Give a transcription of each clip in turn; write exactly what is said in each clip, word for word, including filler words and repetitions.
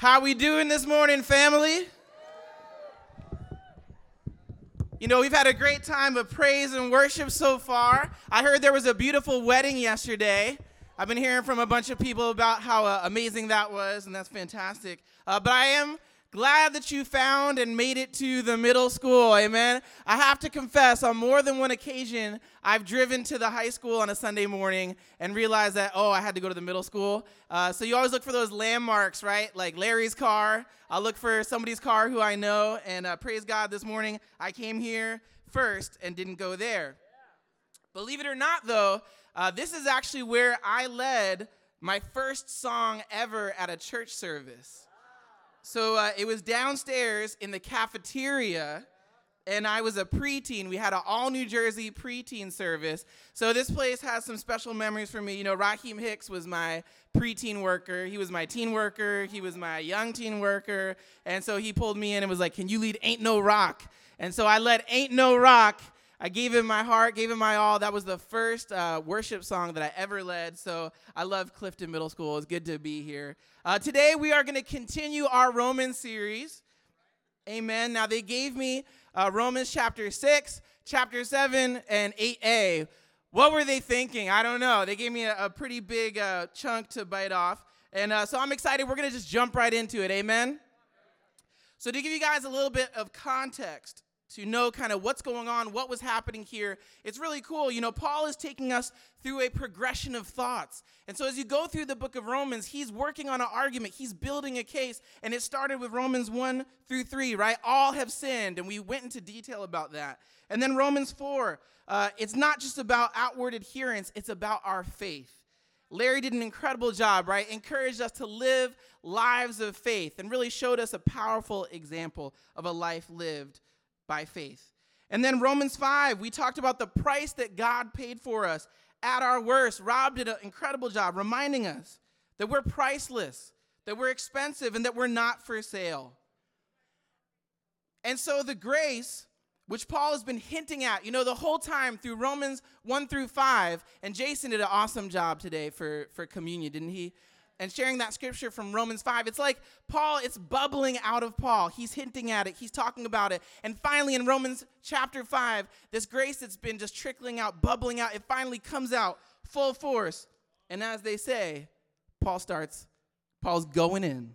How we doing this morning, family? You know, we've had a great time of praise and worship so far. I heard there was a beautiful wedding yesterday. I've been hearing from a bunch of people about how uh, amazing that was, and that's fantastic. Uh, but I am glad that you found and made it to the middle school, amen? I have to confess, on more than one occasion, I've driven to the high school on a Sunday morning and realized that, oh, I had to go to the middle school. Uh, so you always look for those landmarks, right? Like Larry's car. I'll look for somebody's car who I know, and uh, praise God, this morning I came here first and didn't go there. Believe it or not, though, uh, this is actually where I led my first song ever at a church service. So uh, it was downstairs in the cafeteria, and I was a preteen. We had an all-New Jersey preteen service. So this place has some special memories for me. You know, Raheem Hicks was my preteen worker. He was my teen worker. He was my young teen worker. And so he pulled me in and was like, can you lead Ain't No Rock? And so I led Ain't No Rock. I gave him my heart, gave him my all. That was the first uh, worship song that I ever led. So I love Clifton Middle School. It's good to be here. Uh, today we are going to continue our Romans series. Amen. Now they gave me uh, Romans chapter six, chapter seven, and eight a. What were they thinking? I don't know. They gave me a, a pretty big uh, chunk to bite off. And uh, so I'm excited. We're going to just jump right into it. Amen. So to give you guys a little bit of context, to know kind of what's going on, what was happening here. It's really cool. You know, Paul is taking us through a progression of thoughts. And so as you go through the book of Romans, he's working on an argument. He's building a case. And it started with Romans one through three, right? All have sinned. And we went into detail about that. And then Romans four, uh, it's not just about outward adherence. It's about our faith. Larry did an incredible job, right? Encouraged us to live lives of faith and really showed us a powerful example of a life lived by faith. And then Romans five, we talked about the price that God paid for us at our worst. Rob did an incredible job reminding us that we're priceless, that we're expensive, and that we're not for sale. And so the grace, which Paul has been hinting at, you know, the whole time through Romans one through five, and Jason did an awesome job today for, for communion, didn't he? And sharing that scripture from Romans five, it's like Paul, it's bubbling out of Paul. He's hinting at it. He's talking about it. And finally in Romans chapter five, this grace that's been just trickling out, bubbling out, it finally comes out full force. And as they say, Paul starts, Paul's going in.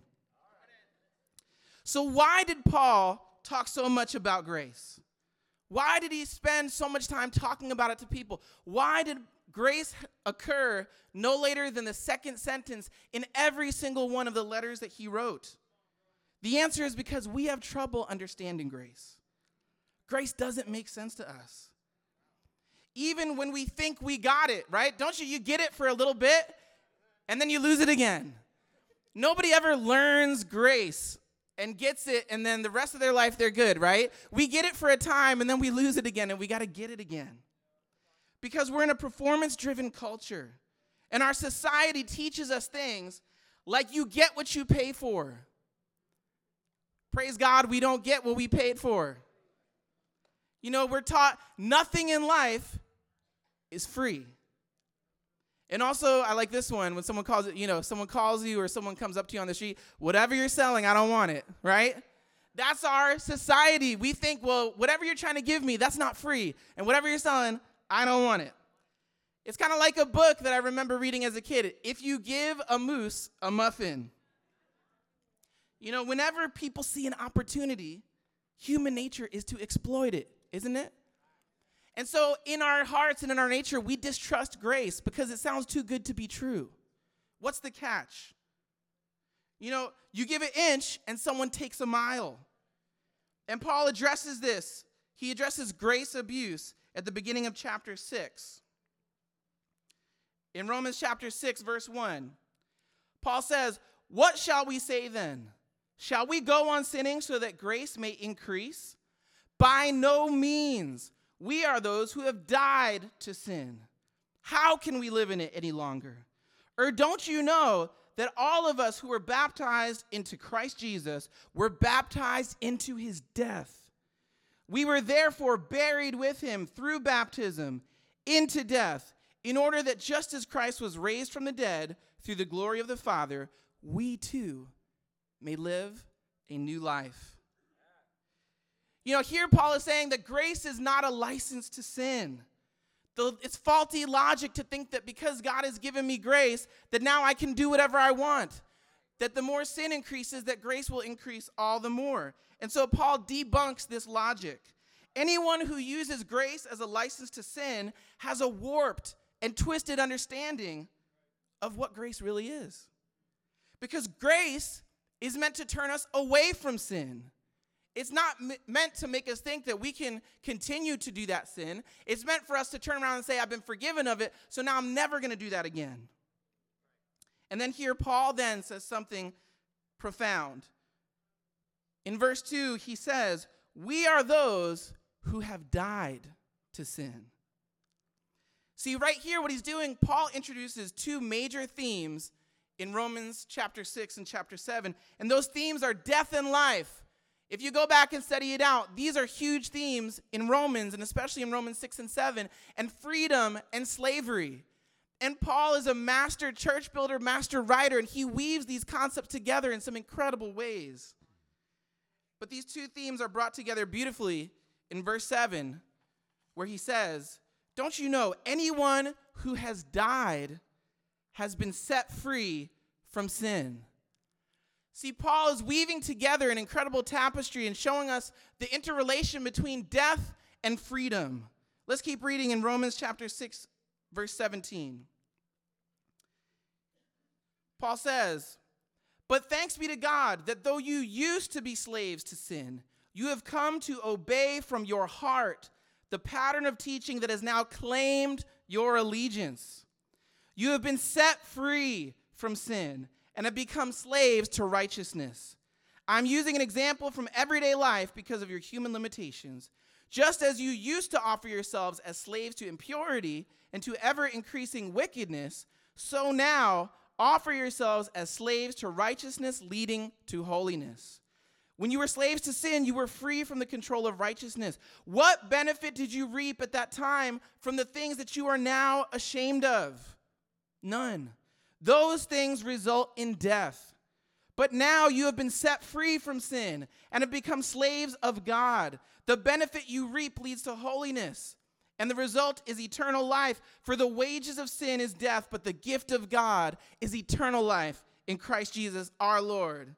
So why did Paul talk so much about grace? Why did he spend so much time talking about it to people? Why did grace occur no later than the second sentence in every single one of the letters that he wrote? The answer is because we have trouble understanding grace. Grace doesn't make sense to us. Even when we think we got it, right? Don't you? You get it for a little bit, and then you lose it again. Nobody ever learns grace and gets it, and then the rest of their life they're good, right? We get it for a time, and then we lose it again, and we got to get it again. Because we're in a performance-driven culture. And our society teaches us things like you get what you pay for. Praise God, we don't get what we paid for. You know, we're taught nothing in life is free. And also, I like this one, when someone calls it, you know, someone calls you or someone comes up to you on the street, whatever you're selling, I don't want it, right? That's our society. We think, well, whatever you're trying to give me, that's not free. And whatever you're selling, I don't want it. It's kind of like a book that I remember reading as a kid. If you give a moose a muffin. You know, whenever people see an opportunity, human nature is to exploit it, isn't it? And so in our hearts and in our nature, we distrust grace because it sounds too good to be true. What's the catch? You know, you give an inch and someone takes a mile. And Paul addresses this. He addresses grace abuse at the beginning of chapter six. In Romans chapter six, verse one, Paul says, "What shall we say then? Shall we go on sinning so that grace may increase? By no means. We are those who have died to sin. How can we live in it any longer? Or don't you know that all of us who were baptized into Christ Jesus were baptized into his death? We were therefore buried with him through baptism into death, in order that just as Christ was raised from the dead through the glory of the Father, we too may live a new life. You know, here Paul is saying that grace is not a license to sin. The, it's faulty logic to think that because God has given me grace, that now I can do whatever I want. That the more sin increases, that grace will increase all the more. And so Paul debunks this logic. Anyone who uses grace as a license to sin has a warped and twisted understanding of what grace really is. Because grace is meant to turn us away from sin. It's not m- meant to make us think that we can continue to do that sin. It's meant for us to turn around and say, I've been forgiven of it, so now I'm never going to do that again. And then here Paul then says something profound. In verse two, he says, we are those who have died to sin. See, right here, what he's doing, Paul introduces two major themes in Romans chapter six and chapter seven, and those themes are death and life. If you go back and study it out, these are huge themes in Romans, and especially in Romans six and seven, and freedom and slavery. And Paul is a master church builder, master writer, and he weaves these concepts together in some incredible ways. But these two themes are brought together beautifully in verse seven, where he says, don't you know, anyone who has died has been set free from sin. See, Paul is weaving together an incredible tapestry and showing us the interrelation between death and freedom. Let's keep reading in Romans chapter six, verse seventeen. Paul says, but thanks be to God that though you used to be slaves to sin, you have come to obey from your heart the pattern of teaching that has now claimed your allegiance. You have been set free from sin and have become slaves to righteousness. I'm using an example from everyday life because of your human limitations. Just as you used to offer yourselves as slaves to impurity and to ever-increasing wickedness, so now offer yourselves as slaves to righteousness leading to holiness. When you were slaves to sin, you were free from the control of righteousness. What benefit did you reap at that time from the things that you are now ashamed of? None. Those things result in death. But now you have been set free from sin and have become slaves of God. The benefit you reap leads to holiness, and the result is eternal life. For the wages of sin is death, but the gift of God is eternal life in Christ Jesus our Lord.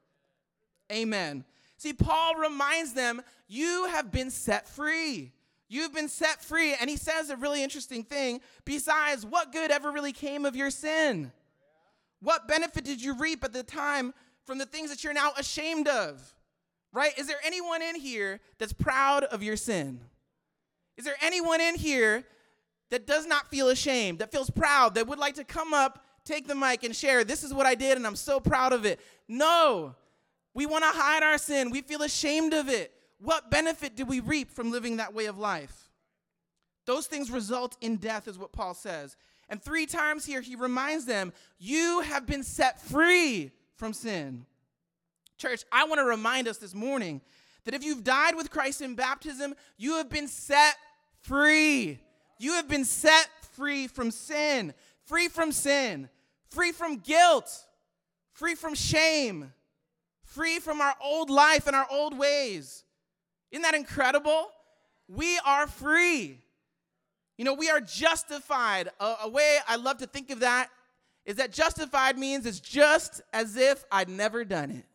Amen. See, Paul reminds them, you have been set free. You've been set free. And he says a really interesting thing. Besides, what good ever really came of your sin? What benefit did you reap at the time from the things that you're now ashamed of? Right? Is there anyone in here that's proud of your sin? Is there anyone in here that does not feel ashamed, that feels proud, that would like to come up, take the mic, and share, this is what I did, and I'm so proud of it? No. We want to hide our sin. We feel ashamed of it. What benefit did we reap from living that way of life? Those things result in death, is what Paul says. And three times here, he reminds them, you have been set free from sin. Church, I want to remind us this morning that if you've died with Christ in baptism, you have been set free. You have been set free from sin, free from sin, free from guilt, free from shame, free from our old life and our old ways. Isn't that incredible? We are free. You know, we are justified. A, a way I love to think of that is that justified means it's just as if I'd never done it.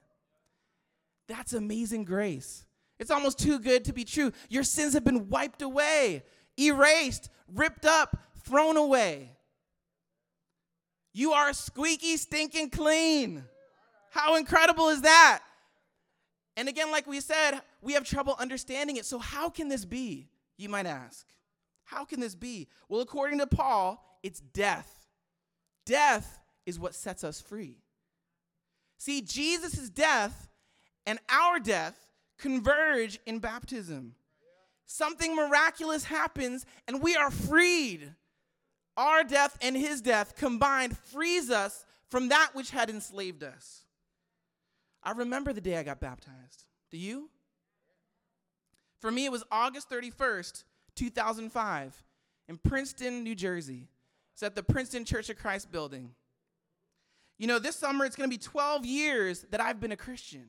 That's amazing grace. It's almost too good to be true. Your sins have been wiped away, erased, ripped up, thrown away. You are squeaky, stinking clean. How incredible is that? And again, like we said, we have trouble understanding it. So how can this be, you might ask? How can this be? Well, according to Paul, it's death. Death is what sets us free. See, Jesus' death and our death converge in baptism. Something miraculous happens, and we are freed. Our death and his death combined frees us from that which had enslaved us. I remember the day I got baptized. Do you? For me, it was August thirty-first, two thousand five, in Princeton, New Jersey. It's at the Princeton Church of Christ building. You know, this summer it's going to be twelve years that I've been a Christian.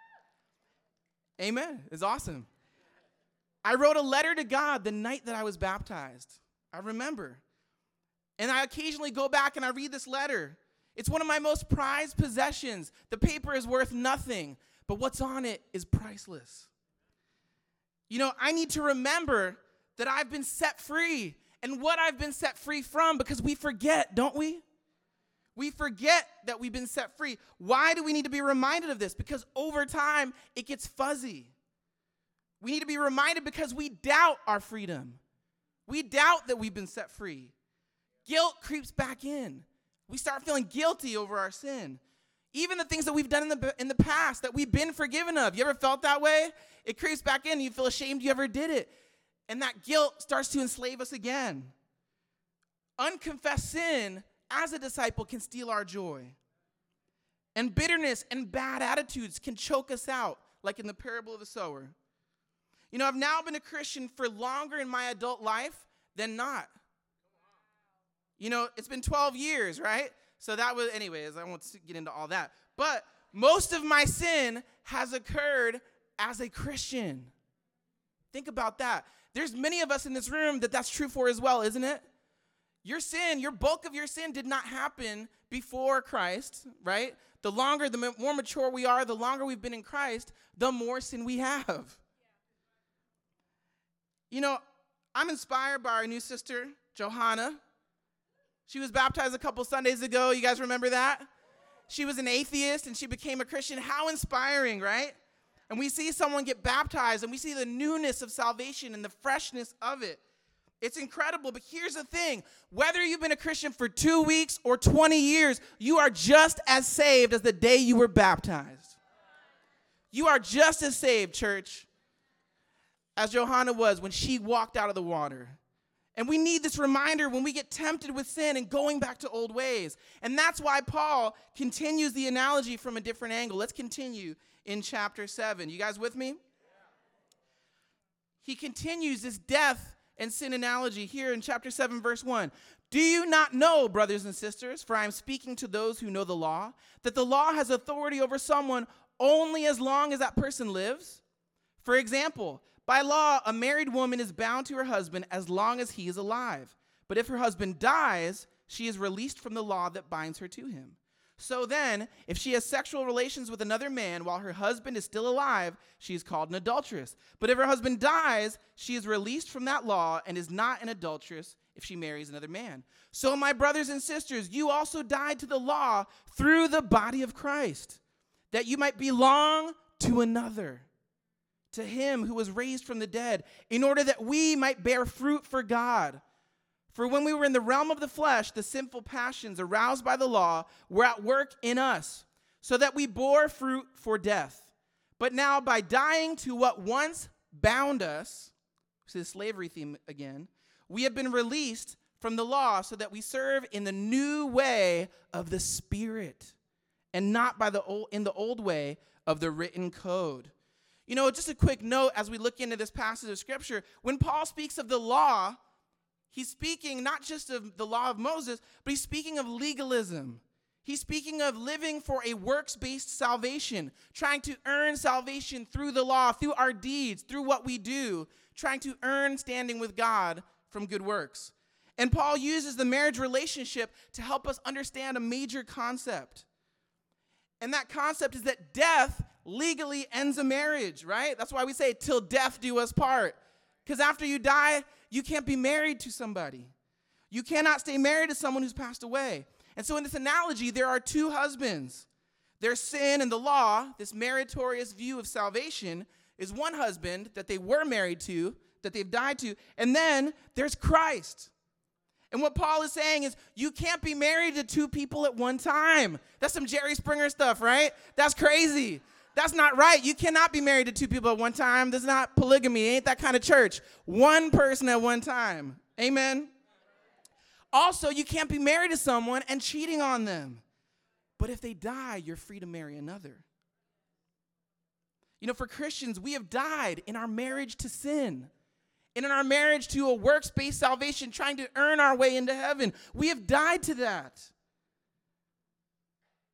Amen. It's awesome. I wrote a letter to God the night that I was baptized. I remember. And I occasionally go back and I read this letter. It's one of my most prized possessions. The paper is worth nothing, but what's on it is priceless. You know, I need to remember that I've been set free and what I've been set free from, because we forget, don't we? We forget that we've been set free. Why do we need to be reminded of this? Because over time, it gets fuzzy. We need to be reminded because we doubt our freedom. We doubt that we've been set free. Guilt creeps back in. We start feeling guilty over our sin. Even the things that we've done in the, in the past that we've been forgiven of. You ever felt that way? It creeps back in and you feel ashamed you ever did it. And that guilt starts to enslave us again. Unconfessed sin, as a disciple, can steal our joy. And bitterness and bad attitudes can choke us out, like in the parable of the sower. You know, I've now been a Christian for longer in my adult life than not. You know, it's been twelve years, right? So that was, anyways, I won't get into all that. But most of my sin has occurred as a Christian. Think about that. There's many of us in this room that that's true for as well, isn't it? Your sin, your bulk of your sin did not happen before Christ, right? The longer, the more mature we are, the longer we've been in Christ, the more sin we have. You know, I'm inspired by our new sister, Johanna. She was baptized a couple Sundays ago. You guys remember that? She was an atheist and she became a Christian. How inspiring, right? And we see someone get baptized and we see the newness of salvation and the freshness of it. It's incredible, but here's the thing. Whether you've been a Christian for two weeks or twenty years, you are just as saved as the day you were baptized. You are just as saved, church, as Johanna was when she walked out of the water. And we need this reminder when we get tempted with sin and going back to old ways. And that's why Paul continues the analogy from a different angle. Let's continue in chapter seven. You guys with me? He continues this death and sin analogy here in chapter seven, verse one. Do you not know, brothers and sisters, for I am speaking to those who know the law, that the law has authority over someone only as long as that person lives? For example, by law, a married woman is bound to her husband as long as he is alive. But if her husband dies, she is released from the law that binds her to him. So then, if she has sexual relations with another man while her husband is still alive, she is called an adulteress. But if her husband dies, she is released from that law and is not an adulteress if she marries another man. So, my brothers and sisters, you also died to the law through the body of Christ, that you might belong to another, to him who was raised from the dead, in order that we might bear fruit for God. For when we were in the realm of the flesh, the sinful passions aroused by the law were at work in us, so that we bore fruit for death. But now by dying to what once bound us, this is slavery theme again, we have been released from the law so that we serve in the new way of the Spirit, and not by the old, in the old way of the written code. You know, just a quick note as we look into this passage of Scripture, when Paul speaks of the law, he's speaking not just of the law of Moses, but he's speaking of legalism. He's speaking of living for a works-based salvation, trying to earn salvation through the law, through our deeds, through what we do, trying to earn standing with God from good works. And Paul uses the marriage relationship to help us understand a major concept. And that concept is that death legally ends a marriage, right? That's why we say, till death do us part. Because after you die, you can't be married to somebody. You cannot stay married to someone who's passed away. And so in this analogy, there are two husbands. There's sin and the law, this meritorious view of salvation, is one husband that they were married to, that they've died to, and then there's Christ. And what Paul is saying is, you can't be married to two people at one time. That's some Jerry Springer stuff, right? That's crazy. That's not right. You cannot be married to two people at one time. This is not polygamy. It ain't that kind of church. One person at one time. Amen? Also, you can't be married to someone and cheating on them. But if they die, you're free to marry another. You know, for Christians, we have died in our marriage to sin. And in our marriage to a works-based salvation, trying to earn our way into heaven. We have died to that.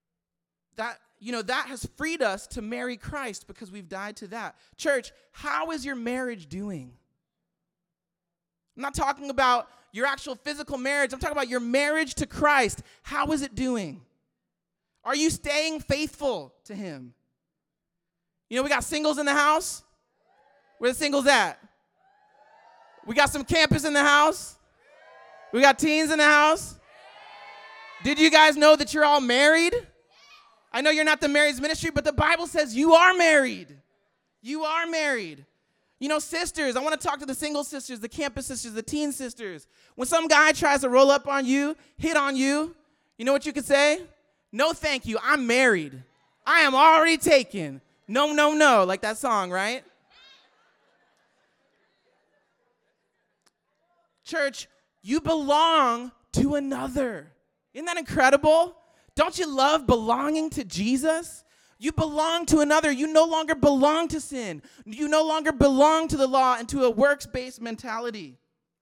that, you know, that has freed us to marry Christ because we've died to that. Church, how is your marriage doing? I'm not talking about your actual physical marriage. I'm talking about your marriage to Christ. How is it doing? Are you staying faithful to him? You know, we got singles in the house. Where the singles at? We got some campus in the house. We got teens in the house. Did you guys know that you're all married? I know you're not the marriage ministry, but the Bible says you are married. You are married. You know, sisters, I want to talk to the single sisters, the campus sisters, the teen sisters. When some guy tries to roll up on you, hit on you, you know what you can say? No, thank you. I'm married. I am already taken. No, no, no. Like that song, right? Church, you belong to another. Isn't that incredible? Don't you love belonging to Jesus? You belong to another. You no longer belong to sin. You no longer belong to the law and to a works-based mentality.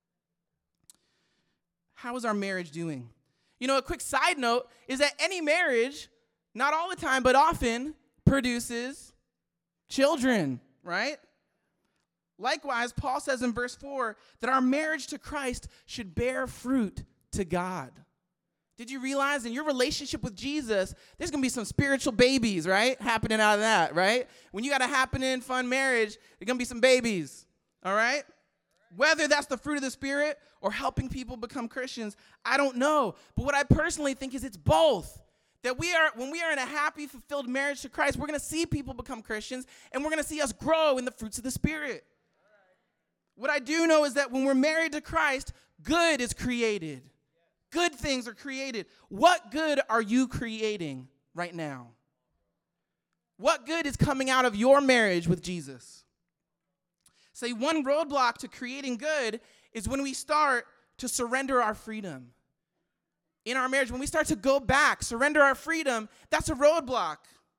How is our marriage doing? You know, a quick side note is that any marriage, not all the time, but often, produces children, right? Likewise, Paul says in verse four that our marriage to Christ should bear fruit to God. Did you realize in your relationship with Jesus, there's going to be some spiritual babies, right, happening out of that, right? When you got a happening, fun marriage, there's going to be some babies, all right? Whether that's the fruit of the Spirit or helping people become Christians, I don't know. But what I personally think is it's both. That we are, when we are in a happy, fulfilled marriage to Christ, we're going to see people become Christians, and we're going to see us grow in the fruits of the Spirit. What I do know is that when we're married to Christ, good is created. Good things are created. What good are you creating right now? What good is coming out of your marriage with Jesus? Say, one roadblock to creating good is when we start to surrender our freedom. In our marriage, when we start to go back, surrender our freedom, that's a roadblock.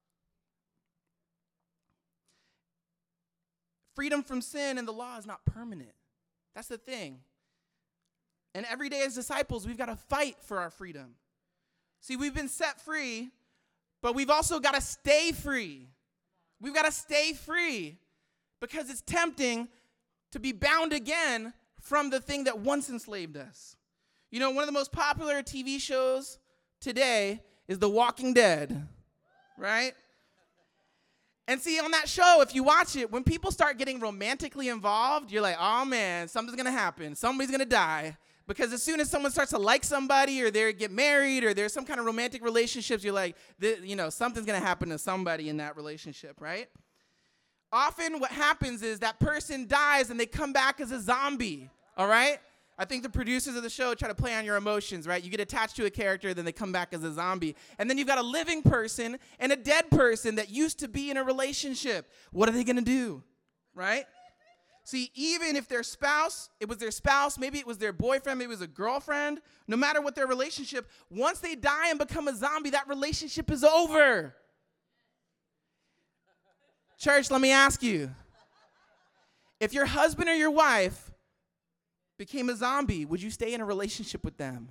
Freedom from sin and the law is not permanent. That's the thing. And every day as disciples, we've got to fight for our freedom. See, we've been set free, but we've also got to stay free. We've got to stay free because it's tempting to be bound again from the thing that once enslaved us. You know, one of the most popular T V shows today is The Walking Dead, right? And see, on that show, if you watch it, when people start getting romantically involved, you're like, oh man, something's going to happen. Somebody's going to die. Because as soon as someone starts to like somebody or they get married or there's some kind of romantic relationships, you're like, you know, something's going to happen to somebody in that relationship, right? Often what happens is that person dies and they come back as a zombie, all right? I think the producers of the show try to play on your emotions, right? You get attached to a character, then they come back as a zombie. And then you've got a living person and a dead person that used to be in a relationship. What are they going to do, right? See, even if their spouse, it was their spouse, maybe it was their boyfriend, maybe it was a girlfriend, no matter what their relationship, once they die and become a zombie, that relationship is over. Church, let me ask you, if your husband or your wife became a zombie, would you stay in a relationship with them?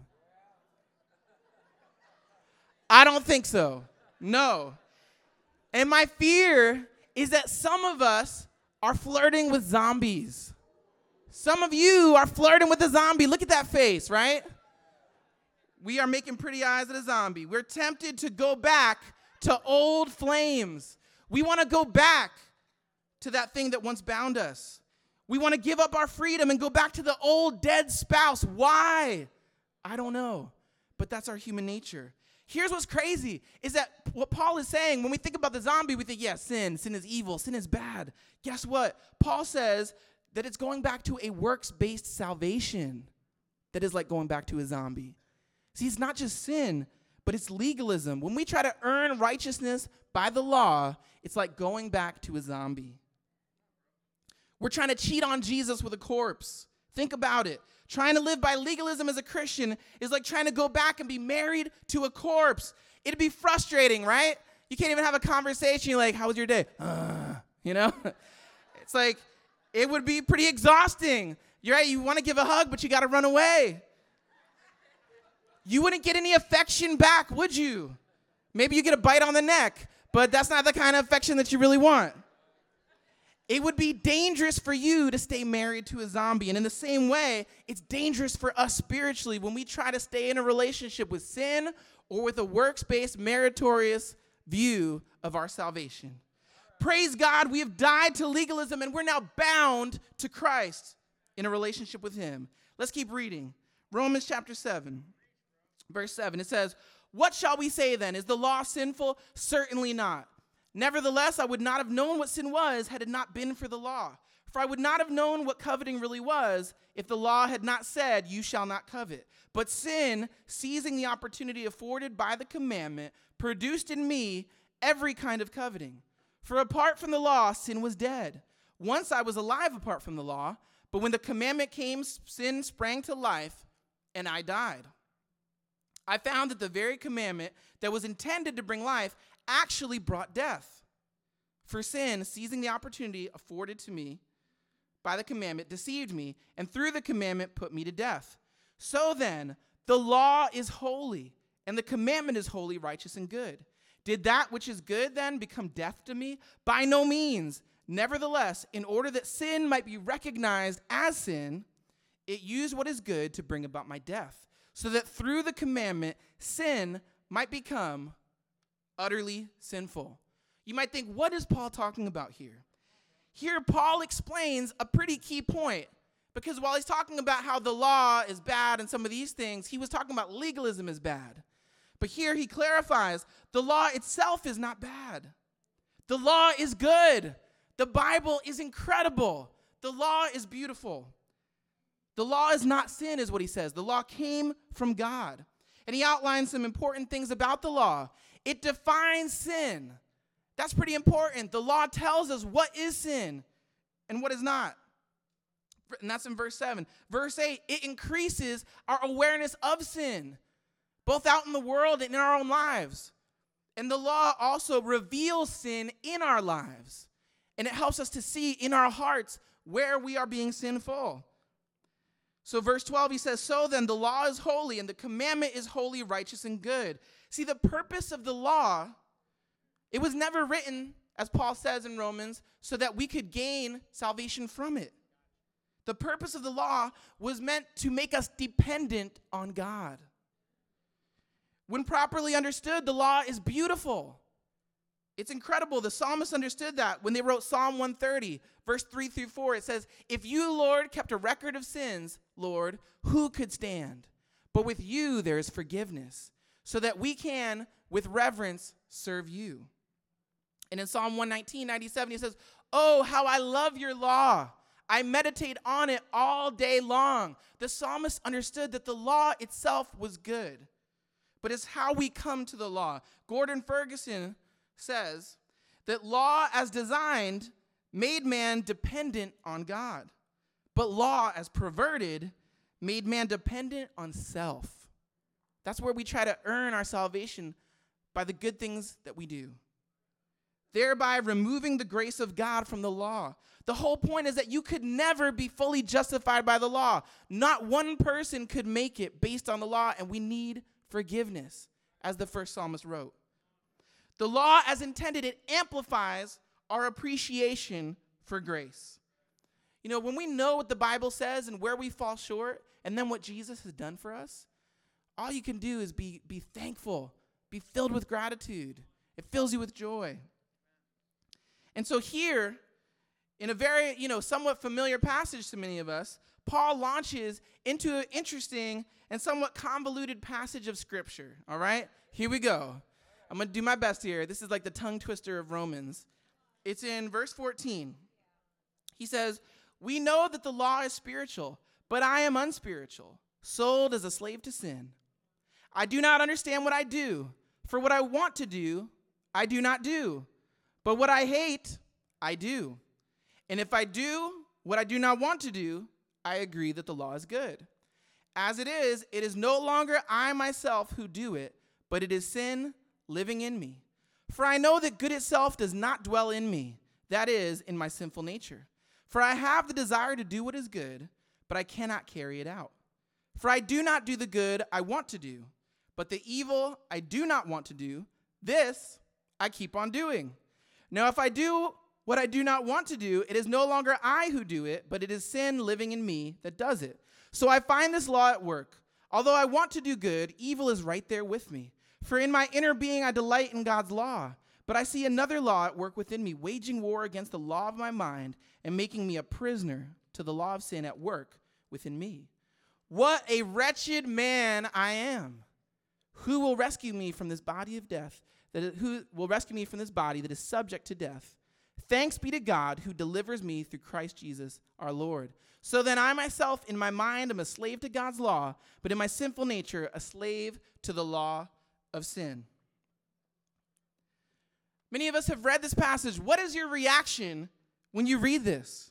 I don't think so. No. And my fear is that some of us are flirting with zombies. Some of you are flirting with a zombie. Look at that face, right? We are making pretty eyes at a zombie. We're tempted to go back to old flames. We want to go back to that thing that once bound us. We want to give up our freedom and go back to the old dead spouse. Why? I don't know. But that's our human nature. Here's what's crazy, is that what Paul is saying, when we think about the zombie, we think, yeah, sin, sin is evil, sin is bad. Guess what? Paul says that it's going back to a works-based salvation that is like going back to a zombie. See, it's not just sin, but it's legalism. When we try to earn righteousness by the law, it's like going back to a zombie. We're trying to cheat on Jesus with a corpse. Think about it. Trying to live by legalism as a Christian is like trying to go back and be married to a corpse. It'd be frustrating, right? You can't even have a conversation. You're like, how was your day? Uh, you know? It's like, it would be pretty exhausting. You're right, you want to give a hug, but you got to run away. You wouldn't get any affection back, would you? Maybe you get a bite on the neck, but that's not the kind of affection that you really want. It would be dangerous for you to stay married to a zombie. And in the same way, it's dangerous for us spiritually when we try to stay in a relationship with sin or with a works-based, meritorious view of our salvation. Praise God, we have died to legalism and we're now bound to Christ in a relationship with him. Let's keep reading. Romans chapter seven, verse seven. It says, "What shall we say then? Is the law sinful? Certainly not. Nevertheless, I would not have known what sin was had it not been for the law. For I would not have known what coveting really was if the law had not said, 'You shall not covet.' But sin, seizing the opportunity afforded by the commandment, produced in me every kind of coveting. For apart from the law, sin was dead. Once I was alive apart from the law, but when the commandment came, sin sprang to life, and I died. I found that the very commandment that was intended to bring life actually brought death. For sin, seizing the opportunity afforded to me by the commandment, deceived me, and through the commandment put me to death. So then, the law is holy, and the commandment is holy, righteous, and good. Did that which is good then become death to me? By no means. Nevertheless, in order that sin might be recognized as sin, it used what is good to bring about my death, so that through the commandment, sin might become utterly sinful." You might think, what is Paul talking about here? Here, Paul explains a pretty key point, because while he's talking about how the law is bad and some of these things, he was talking about legalism is bad. But here he clarifies, the law itself is not bad. The law is good. The Bible is incredible. The law is beautiful. The law is not sin, is what he says. The law came from God. And he outlines some important things about the law. It defines sin. That's pretty important. The law tells us what is sin and what is not. And that's in verse seven. Verse eight, it increases our awareness of sin, both out in the world and in our own lives. And the law also reveals sin in our lives. And it helps us to see in our hearts where we are being sinful. So verse twelve, he says, "So then the law is holy, and the commandment is holy, righteous, and good." See, the purpose of the law, it was never written, as Paul says in Romans, so that we could gain salvation from it. The purpose of the law was meant to make us dependent on God. When properly understood, the law is beautiful. It's incredible. The psalmist understood that when they wrote Psalm one thirty, verse three through four. It says, "If you, Lord, kept a record of sins, Lord, who could stand? But with you there is forgiveness, so that we can, with reverence, serve you." And in Psalm one nineteen, ninety-seven, he says, "Oh, how I love your law. I meditate on it all day long." The psalmist understood that the law itself was good, but it's how we come to the law. Gordon Ferguson says that law as designed made man dependent on God, but law as perverted made man dependent on self. That's where we try to earn our salvation by the good things that we do, thereby removing the grace of God from the law. The whole point is that you could never be fully justified by the law. Not one person could make it based on the law, and we need forgiveness, as the first psalmist wrote. The law, as intended, it amplifies our appreciation for grace. You know, when we know what the Bible says and where we fall short, and then what Jesus has done for us, all you can do is be, be thankful, be filled with gratitude. It fills you with joy. And so here, in a very, you know, somewhat familiar passage to many of us, Paul launches into an interesting and somewhat convoluted passage of Scripture, all right? Here we go. I'm going to do my best here. This is like the tongue twister of Romans. It's in verse fourteen. He says, "We know that the law is spiritual, but I am unspiritual, sold as a slave to sin. I do not understand what I do, for what I want to do, I do not do. But what I hate, I do. And if I do what I do not want to do, I agree that the law is good. As it is, it is no longer I myself who do it, but it is sin living in me. For I know that good itself does not dwell in me, that is, in my sinful nature. For I have the desire to do what is good, but I cannot carry it out. For I do not do the good I want to do, but the evil I do not want to do, This I keep on doing. Now, if I do what I do not want to do, it is no longer I who do it, but it is sin living in me that does it. So I find this law at work. Although I want to do good, evil is right there with me. For in my inner being I delight in God's law. But I see another law at work within me, waging war against the law of my mind and making me a prisoner to the law of sin at work within me. What a wretched man I am. Who will rescue me from this body of death? That is, who will rescue me from this body that is subject to death? Thanks be to God who delivers me through Christ Jesus our Lord. So then I myself in my mind am a slave to God's law, but in my sinful nature a slave to the law of sin. Many of us have read this passage. What is your reaction when you read this?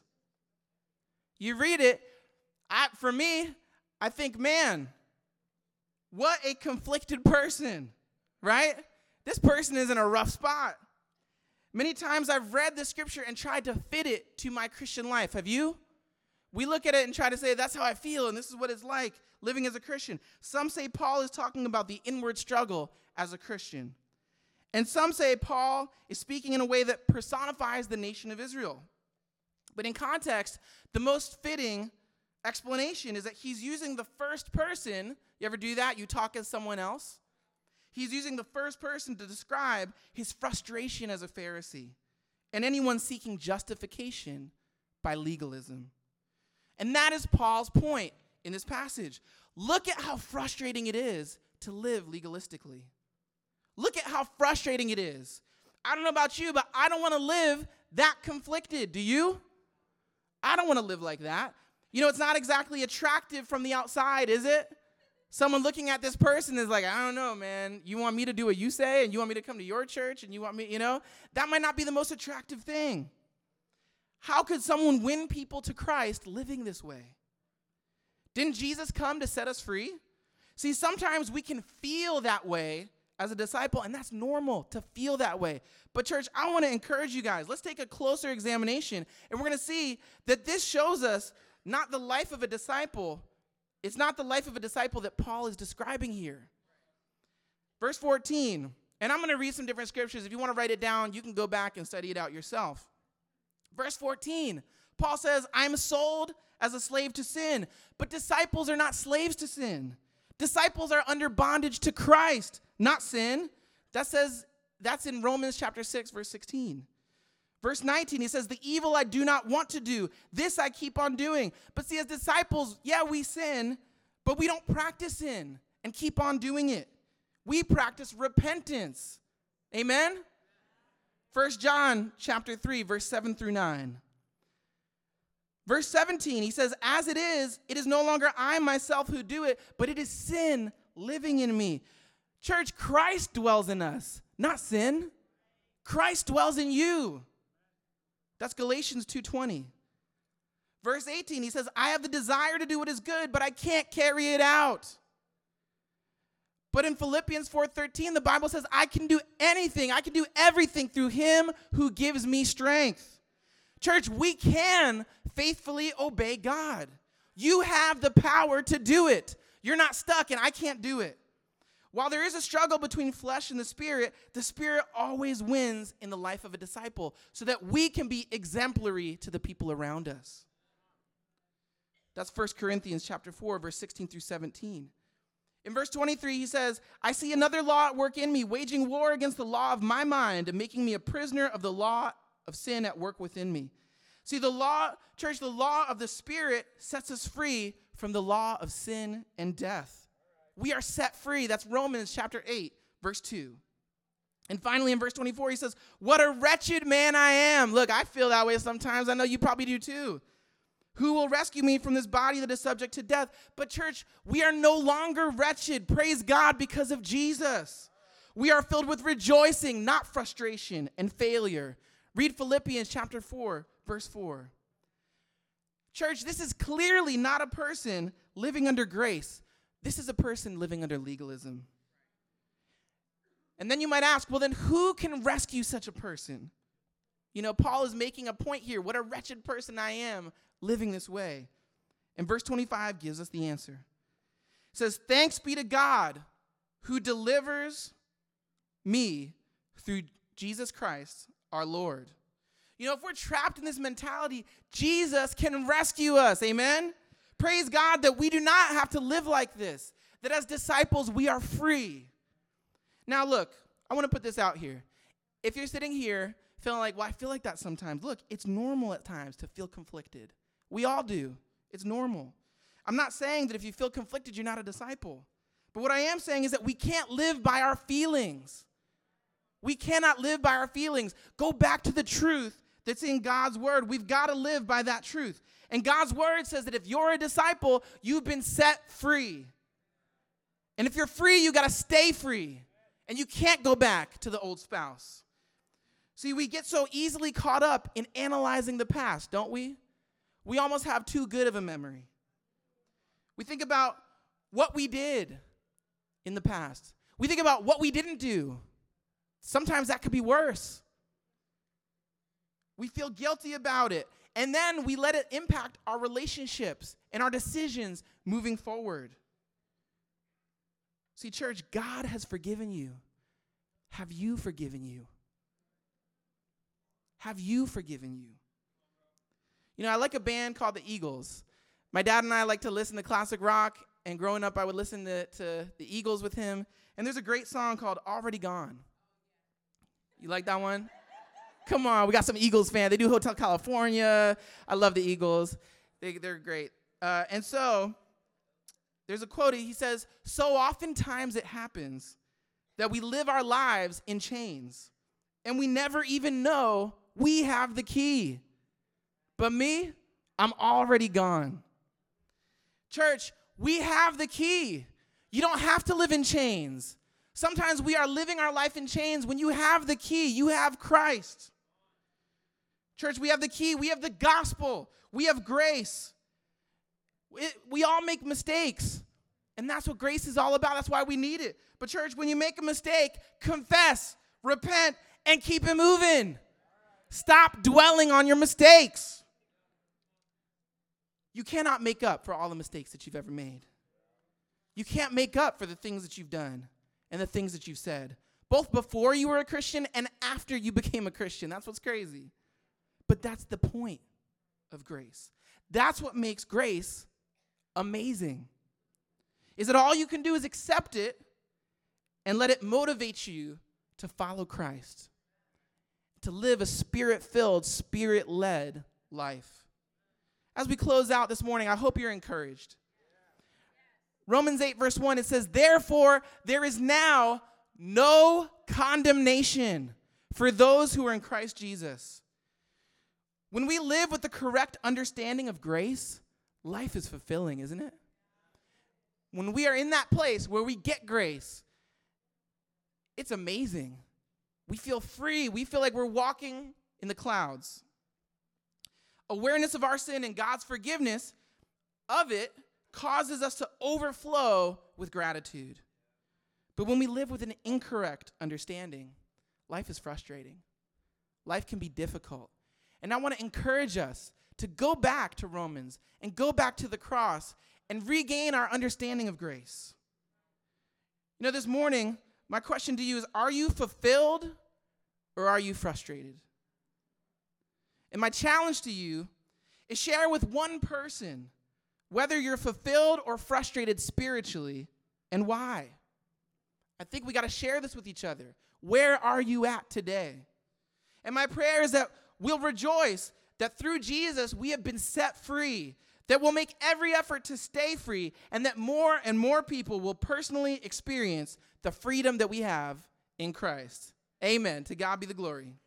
You read it, I, for me, I think, man, what a conflicted person, right? This person is in a rough spot. Many times I've read the scripture and tried to fit it to my Christian life. Have you? We look at it and try to say, that's how I feel, and this is what it's like living as a Christian. Some say Paul is talking about the inward struggle as a Christian. And some say Paul is speaking in a way that personifies the nation of Israel. But in context, the most fitting explanation is that he's using the first person. You ever do that? You talk as someone else. He's using the first person to describe his frustration as a Pharisee and anyone seeking justification by legalism. And that is Paul's point in this passage. Look at how frustrating it is to live legalistically. Look at how frustrating it is. I don't know about you, but I don't want to live that conflicted. Do you? I don't want to live like that. You know, it's not exactly attractive from the outside, is it? Someone looking at this person is like, I don't know, man. You want me to do what you say, and you want me to come to your church, and you want me, you know? That might not be the most attractive thing. How could someone win people to Christ living this way? Didn't Jesus come to set us free? See, sometimes we can feel that way as a disciple, and that's normal to feel that way. But church, I want to encourage you guys. Let's take a closer examination, and we're going to see that this shows us not the life of a disciple. It's not the life of a disciple that Paul is describing here. Verse fourteen, and I'm going to read some different scriptures. If you want to write it down, you can go back and study it out yourself. Verse fourteen, Paul says, I'm sold as a slave to sin, but disciples are not slaves to sin. Disciples are under bondage to Christ, not sin. That says, that's in Romans chapter six, verse sixteen. Verse nineteen, he says, the evil I do not want to do, this I keep on doing. But see, as disciples, yeah, we sin, but we don't practice sin and keep on doing it. We practice repentance. Amen? First John chapter three, verse seven through nine. Verse seventeen, he says, as it is, it is no longer I myself who do it, but it is sin living in me. Church, Christ dwells in us, not sin. Christ dwells in you. That's Galatians two twenty. Verse eighteen, he says, I have the desire to do what is good, but I can't carry it out. But in Philippians four thirteen, the Bible says, I can do anything. I can do everything through him who gives me strength. Church, we can faithfully obey God. You have the power to do it. You're not stuck, and I can't do it. While there is a struggle between flesh and the spirit, the spirit always wins in the life of a disciple so that we can be exemplary to the people around us. That's First Corinthians chapter four, verse sixteen through seventeen. In verse twenty-three, he says, I see another law at work in me, waging war against the law of my mind and making me a prisoner of the law of sin at work within me. See, the law, church, the law of the Spirit sets us free from the law of sin and death. We are set free. That's Romans chapter eight, verse two. And finally, in verse twenty-four, he says, what a wretched man I am. Look, I feel that way sometimes. I know you probably do too. Who will rescue me from this body that is subject to death? But church, we are no longer wretched. Praise God because of Jesus. We are filled with rejoicing, not frustration and failure. Read Philippians chapter four, verse four. Church, this is clearly not a person living under grace. This is a person living under legalism. And then you might ask, well, then who can rescue such a person? You know, Paul is making a point here. What a wretched person I am living this way. And verse twenty-five gives us the answer. It says, thanks be to God who delivers me through Jesus Christ, our Lord. You know, if we're trapped in this mentality, Jesus can rescue us. Amen? Praise God that we do not have to live like this, that as disciples, we are free. Now, look, I want to put this out here. If you're sitting here feeling like, well, I feel like that sometimes, look, it's normal at times to feel conflicted. We all do. It's normal. I'm not saying that if you feel conflicted, you're not a disciple. But what I am saying is that we can't live by our feelings. We cannot live by our feelings. Go back to the truth that's in God's word. We've got to live by that truth. And God's word says that if you're a disciple, you've been set free. And if you're free, you got to stay free. And you can't go back to the old spouse. See, we get so easily caught up in analyzing the past, don't we? We almost have too good of a memory. We think about what we did in the past. We think about what we didn't do. Sometimes that could be worse. We feel guilty about it. And then we let it impact our relationships and our decisions moving forward. See, church, God has forgiven you. Have you forgiven you? Have you forgiven you? You know, I like a band called the Eagles. My dad and I like to listen to classic rock, and growing up, I would listen to, to the Eagles with him. And there's a great song called Already Gone. You like that one? Come on, we got some Eagles fans. They do Hotel California. I love the Eagles. They, they're great. Uh, and so there's a quote. He says, so oftentimes it happens that we live our lives in chains, and we never even know we have the key. But me, I'm already gone. Church, we have the key. You don't have to live in chains. Sometimes we are living our life in chains when you have the key. You have Christ. Church, we have the key. We have the gospel. We have grace. It, we all make mistakes. And that's what grace is all about. That's why we need it. But church, when you make a mistake, confess, repent, and keep it moving. Stop dwelling on your mistakes. You cannot make up for all the mistakes that you've ever made. You can't make up for the things that you've done and the things that you've said, both before you were a Christian and after you became a Christian. That's what's crazy. But that's the point of grace. That's what makes grace amazing. Is that all you can do is accept it and let it motivate you to follow Christ, to live a spirit-filled, spirit-led life. As we close out this morning, I hope you're encouraged. Romans eight, verse one, it says, therefore, there is now no condemnation for those who are in Christ Jesus. When we live with the correct understanding of grace, life is fulfilling, isn't it? When we are in that place where we get grace, it's amazing. We feel free. We feel like we're walking in the clouds. Awareness of our sin and God's forgiveness of it causes us to overflow with gratitude. But when we live with an incorrect understanding, life is frustrating. Life can be difficult. And I want to encourage us to go back to Romans and go back to the cross and regain our understanding of grace. You know, this morning, my question to you is, are you fulfilled or are you frustrated? And my challenge to you is share with one person whether you're fulfilled or frustrated spiritually and why. I think we got to share this with each other. Where are you at today? And my prayer is that we'll rejoice that through Jesus we have been set free, that we'll make every effort to stay free, and that more and more people will personally experience the freedom that we have in Christ. Amen. To God be the glory.